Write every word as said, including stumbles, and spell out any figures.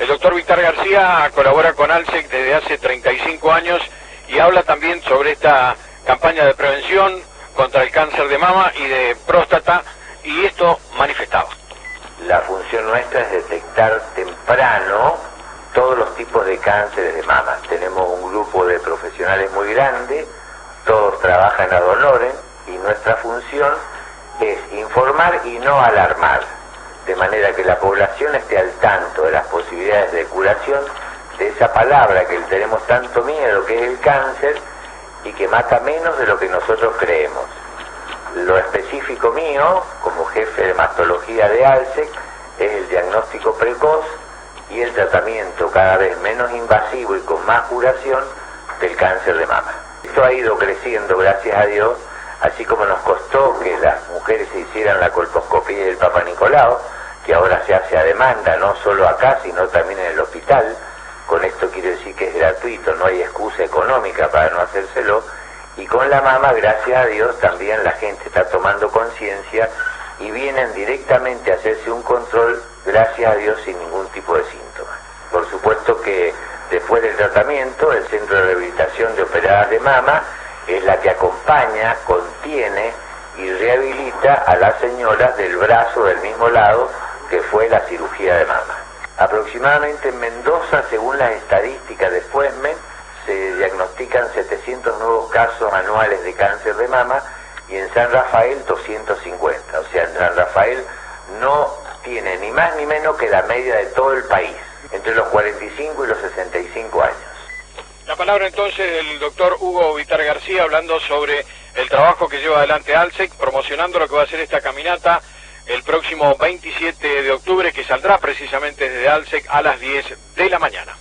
doctor Vitar García colabora con ALSEC desde hace treinta y cinco años y habla también sobre esta campaña de prevención contra el cáncer de mama y de próstata, y esto manifestaba. La función nuestra es detectar temprano todos los tipos de cánceres de mama. Tenemos un grupo de profesionales muy grande, todos trabajan ad honorem, y nuestra función es informar y no alarmar, de manera que la población esté al tanto de las posibilidades de curación de esa palabra que le tenemos tanto miedo, que es el cáncer, y que mata menos de lo que nosotros creemos. Lo específico mío, como jefe de mastología de ALSEC, es el diagnóstico precoz y el tratamiento cada vez menos invasivo y con más curación del cáncer de mama. Esto ha ido creciendo, gracias a Dios, así como nos costó que las mujeres se hicieran la colposcopía del Papa Nicolau, que ahora se hace a demanda, no solo acá, sino también en el hospital. Con esto quiero decir que es gratuito, no hay excusa económica para no hacérselo. Y con la mama, gracias a Dios, también la gente está tomando conciencia y vienen directamente a hacerse un control, gracias a Dios, sin ningún tipo de síntomas. Por supuesto que después del tratamiento, el Centro de Rehabilitación de Operadas de Mama es la que acompaña, contiene y rehabilita a las señoras del brazo del mismo lado que fue la cirugía de mama. Aproximadamente en Mendoza, según las estadísticas de FUESMEN, se diagnostican setecientos nuevos casos anuales de cáncer de mama, y en San Rafael doscientos cincuenta. O sea, en San Rafael no tiene ni más ni menos que la media de todo el país, entre los cuarenta y cinco y los sesenta y cinco años. La palabra entonces del doctor Hugo Vitar García, hablando sobre el trabajo que lleva adelante ALSEC, promocionando lo que va a ser esta caminata el próximo veintisiete de octubre, que saldrá precisamente desde ALSEC a las diez de la mañana.